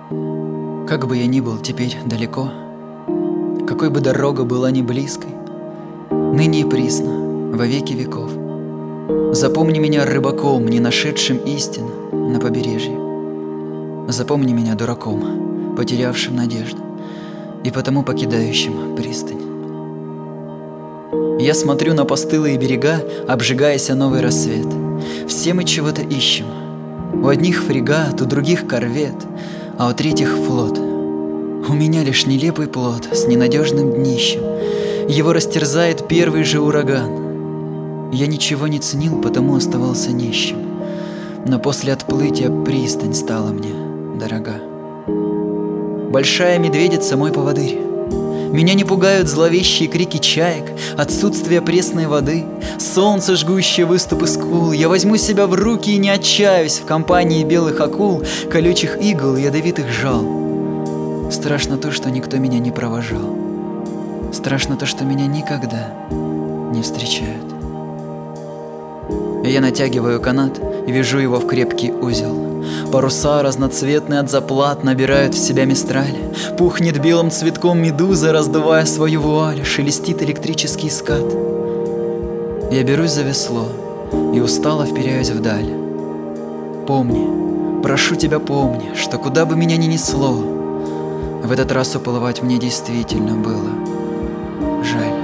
Как бы я ни был теперь далеко, какой бы дорога была ни близкой, ныне и присно, во веки веков, запомни меня рыбаком, не нашедшим истин на побережье. Запомни меня дураком, потерявшим надежду и потому покидающим пристань. Я смотрю на постылые берега, обжигаясь о новый рассвет. Все мы чего-то ищем. У одних фрегат, у других корвет, а у третьих флот. У меня лишь нелепый плод с ненадежным днищем. Его растерзает первый же ураган. Я ничего не ценил, потому оставался нищим. Но после отплытия пристань стала мне дорога. Большая медведица мой поводырь. Меня не пугают зловещие крики чаек, отсутствие пресной воды, солнце, жгущее выступы скул. Я возьму себя в руки и не отчаюсь в компании белых акул, колючих игл, ядовитых жал. Страшно то, что никто меня не провожал. Страшно то, что меня никогда не встречают. Я натягиваю канат и вяжу его в крепкий узел. Паруса, разноцветные от заплат, набирают в себя мистраль. Пухнет белым цветком медуза, раздувая свою вуаль. Шелестит электрический скат. Я берусь за весло и устало вперяюсь вдаль. Помни, прошу тебя, помни, что куда бы меня ни несло, в этот раз уплывать мне действительно было жаль.